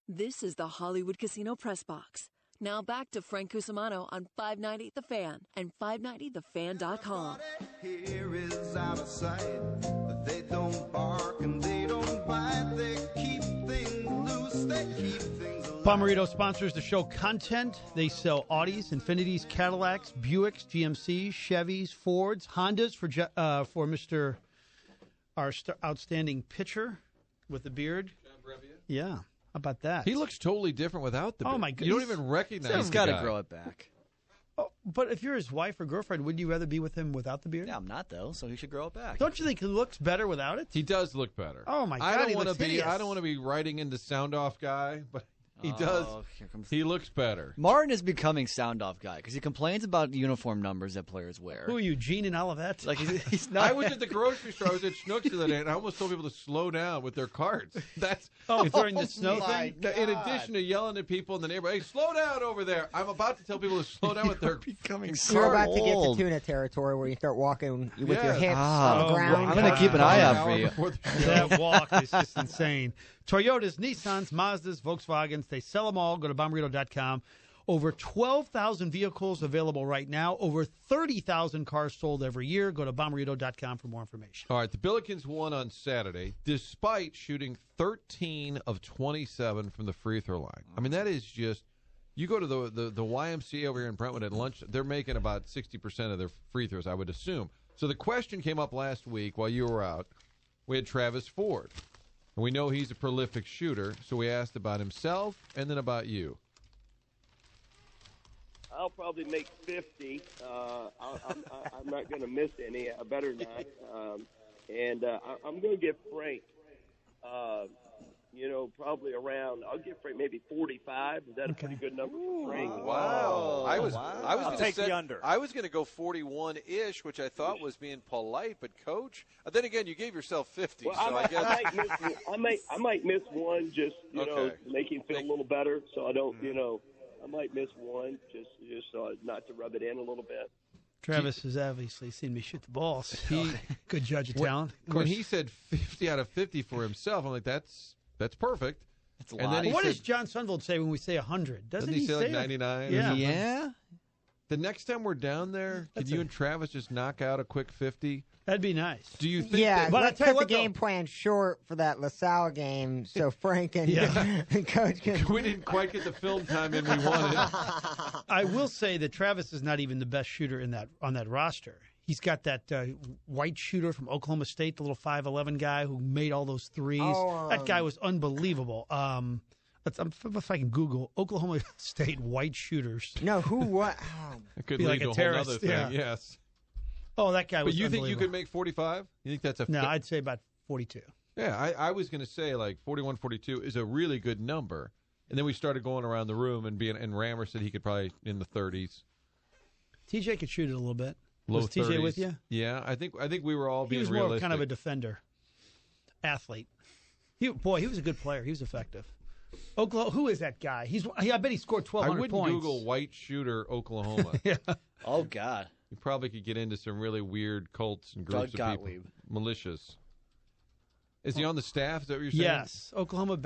This is the Hollywood Casino Press Box. Now back to Frank Cusimano on 590 The Fan and 590thefan.com. Here is out of sight, but they don't bark and they don't bite. They keep things loose, they keep things alive. Bommarito sponsors the show content. They sell Audis, Infinitis, Cadillacs, Buicks, GMCs, Chevys, Fords, Hondas for Mr. our outstanding pitcher with the beard. Yeah. How about that? He looks totally different without the beard. Oh, my goodness. You don't even recognize him. He's got to grow it back. Oh, but if you're his wife or girlfriend, wouldn't you rather be with him without the beard? Yeah, I'm not, though, so he should grow it back. Don't you think he looks better without it? He does look better. Oh, my God, I don't he want looks to be. hideous. I don't want to be writing into sound off guy, but he does. Here comes He looks better. Martin is becoming sound-off guy because he complains about uniform numbers that players wear. Who are you, Gene and Olivet? Like he's not. I was at the grocery store. I was at Schnucks the other day, and I almost told people to slow down with their carts. That's during the snow thing? In addition to yelling at people in the neighborhood, hey, slow down over there. I'm about to tell people to slow down with their becoming so You're about to get to old. tuna territory where you start walking with your Yes. hips Ah, on the ground. I'm going to keep an eye out for you. That walk is just insane. Toyotas, Nissans, Mazdas, Volkswagens, they sell them all. Go to Bommarito.com. Over 12,000 vehicles available right now. Over 30,000 cars sold every year. Go to Bommarito.com for more information. All right, the Billikens won on Saturday despite shooting 13 of 27 from the free throw line. I mean, that is just – you go to the YMCA over here in Brentwood at lunch, they're making about 60% of their free throws, I would assume. So the question came up last week while you were out. We had Travis Ford. And we know he's a prolific shooter, so we asked about himself and then about you. I'll probably make 50. I'm not going to miss any. I better not. I'm going to give Frank, probably around. I'll give Frank maybe 45. Is that a pretty good number for Frank? Wow. I was I'll going to take the under. I was going to go 41-ish, which I thought was being polite, but Coach, then again, you gave yourself 50. Well, so I guess I might miss one just Okay. to make him feel a little better. So I don't I might miss one just so not to rub it in a little bit. Travis has obviously seen me shoot the balls. He good judge of talent. When he said 50 out of 50 for himself, I'm like, that's perfect. That's a And lot. then he What said, does John Sunvold say when we say 100? Doesn't he say like 99? Yeah. Yeah? The next time we're down there, could you and Travis just knock out a quick 50? That'd be nice. Do you think Yeah, that? But I let's tell you cut the what, though- game plan short for that LaSalle game so Frank and Coach can. We didn't quite get the film time in we wanted. I will say that Travis is not even the best shooter on that roster. He's got that white shooter from Oklahoma State, the little 5'11" guy who made all those threes. That guy was unbelievable. If I can Google Oklahoma State white shooters. No, who what? Oh, It could Be lead like to a a whole terrorist, other thing, yeah. yes. Oh, that guy was But you think you unbelievable. could make 45? You think that's a No, I'd say about 42. Yeah, I was going to say like 41, 42 is a really good number. And then we started going around the room and Rammer said he could probably in the 30s. TJ could shoot it a little bit. Low Was TJ 30s. with you? Yeah, I think we were all He being was more realistic. kind of a defender, athlete. He was a good player. He was effective. Oklahoma, who is that guy? I bet he scored I 1,200 wouldn't points. Google white shooter Oklahoma. Oh, God. You probably could get into some really weird cults and groups Doug of Gottlieb. people. Malicious. Is he on the staff? Is that what you're saying? Yes, Oklahoma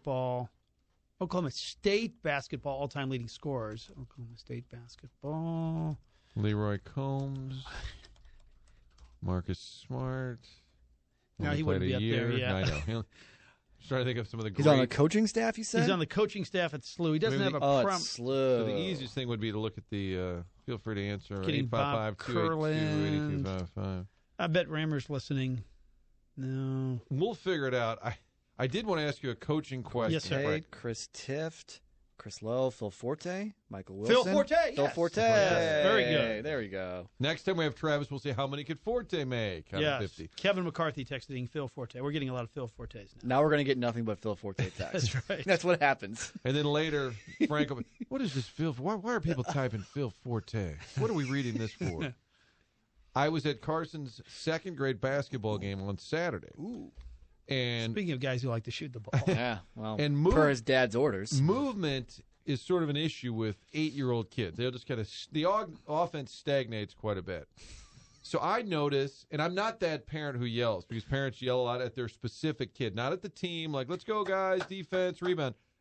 State basketball all-time leading scorers. Oklahoma State basketball. Leroy Combs. Marcus Smart. No, Only he wouldn't played be a up year. there, yeah. I know. Just trying to think of some of the He's great. on the coaching staff, you said? He's on the coaching staff at SLU. He doesn't Maybe have a Oh, prom. it's SLU. So the easiest thing would be to look at the. Feel free to answer. Getting Bob 855-282-8255. I bet Rammer's listening. No. We'll figure it out. I did want to ask you a coaching question. Yes, sir. Frank. Chris Tift, Chris Lowe, Phil Forte, Michael Phil Wilson. Forte, Phil yes. Forte. Yes, very good. There we go. Next time we have Travis, we'll see how many could Forte make out of Yes. 50. Kevin McCarthy texting Phil Forte. We're getting a lot of Phil Fortes now. Now we're going to get nothing but Phil Forte text. That's right. That's what happens. And then later, Frank will be, what is this Phil? Why are people typing Phil Forte? What are we reading this for? I was at Carson's second grade basketball game on Saturday. Ooh. And Speaking of guys who like to shoot the ball. Yeah, well, And per his dad's orders. movement is sort of an issue with 8-year-old kids. They'll just kind of the offense stagnates quite a bit. So I notice, and I'm not that parent who yells because parents yell a lot at their specific kid, not at the team. Like, let's go, guys, defense, rebound.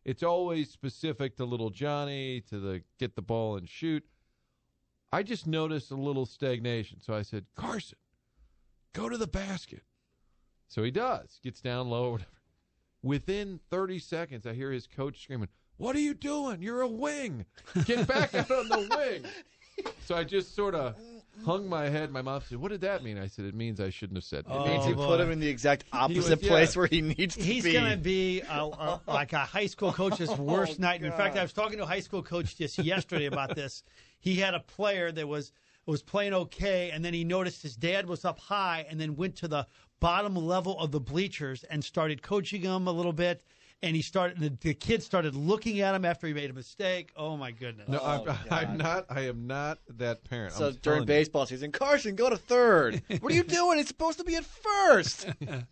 it's always specific to little Johnny, to the get the ball and shoot. I just noticed a little stagnation. So I said, Carson, go to the basket. So he does, gets down low or whatever. Within 30 seconds, I hear his coach screaming, "What are you doing? You're a wing. Get back out on the wing." So I just sort of hung my head. My mom said, "What did that mean?" I said, "It means I shouldn't have said that." It means you put him in the exact opposite place where he needs to be. He's going to be like a high school coach's worst nightmare. In fact, I was talking to a high school coach just yesterday about this. He had a player that was playing okay, and then he noticed his dad was up high and then went to the bottom level of the bleachers and started coaching him a little bit. And the kid started looking at him after he made a mistake. Oh my goodness! No, I'm not. I am not that parent. So during baseball season, Carson, go to third. What are you doing? It's supposed to be at first.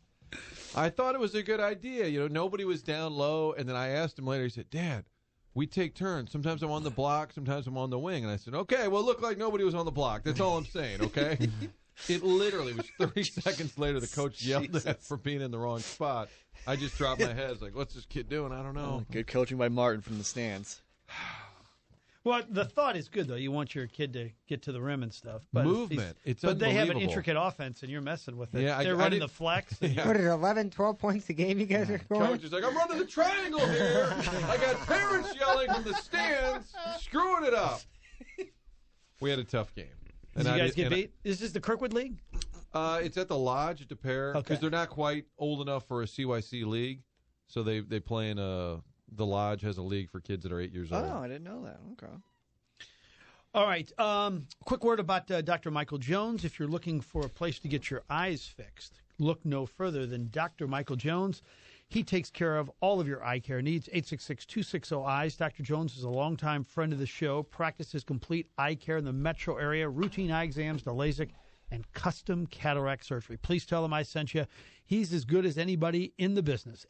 I thought it was a good idea. Nobody was down low, and then I asked him later. He said, "Dad, we take turns. Sometimes I'm on the block, sometimes I'm on the wing." And I said, "Okay, well, it looked like nobody was on the block. That's all I'm saying. Okay." It literally was 30 seconds later. The coach yelled at for being in the wrong spot. I just dropped my head. Like, what's this kid doing? I don't know. Good coaching by Martin from the stands. Well, the thought is good, though. You want your kid to get to the rim and stuff. But movement. It's but they have an unbelievable. intricate offense, and you're messing with it. Yeah, They're running the flex. What is it, 11, 12 points a game you guys are scoring? Coach is like, "I'm running the triangle here. I got parents yelling from the stands, screwing it up." We had a tough game. Did you guys get beat? Is this the Kirkwood League? It's at the Lodge at DePere because they're not quite old enough for a CYC league, so they play in the Lodge has a league for kids that are 8 years old. Oh, I didn't know that. Okay. All right. Quick word about Dr. Michael Jones. If you're looking for a place to get your eyes fixed, look no further than Dr. Michael Jones. He takes care of all of your eye care needs. 866-260-EYES. Dr. Jones is a longtime friend of the show, practices complete eye care in the metro area, routine eye exams, the LASIK, and custom cataract surgery. Please tell him I sent you. He's as good as anybody in the business.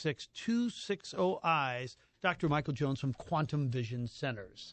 866-260-EYES. Dr. Michael Jones from Quantum Vision Centers.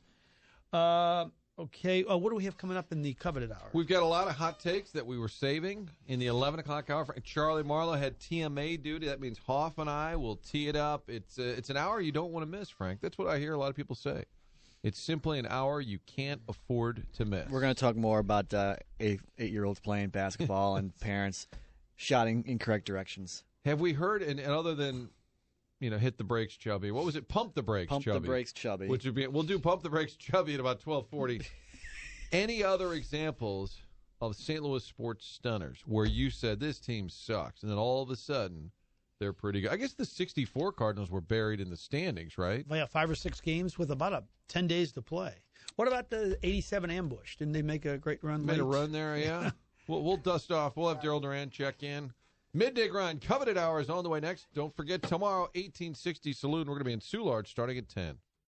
Okay. What do we have coming up in the coveted hour? We've got a lot of hot takes that we were saving in the 11 o'clock hour. Charlie Marlowe had TMA duty. That means Hoff and I will tee it up. It's an hour you don't want to miss, Frank. That's what I hear a lot of people say. It's simply an hour you can't afford to miss. We're going to talk more about 8-year-olds playing basketball and parents shouting incorrect directions. Have we heard, and other than, hit the brakes, Chubby, what was it? Pump the brakes, Chubby. Pump the brakes, Chubby. Which would be, we'll do Pump the Brakes, Chubby at about 12:40. Any other examples of St. Louis sports stunners where you said this team sucks, and then all of a sudden they're pretty good? I guess the 64 Cardinals were buried in the standings, right? Well, yeah, 5 or 6 games with about 10 days to play. What about the 87 Ambush? Didn't they make a great run? Made a run there, yeah. We'll dust off. We'll have Daryl Duran check in. Midday Grind, Coveted Hour is on the way next. Don't forget, tomorrow, 1860 Saloon. We're going to be in Soulard starting at 10.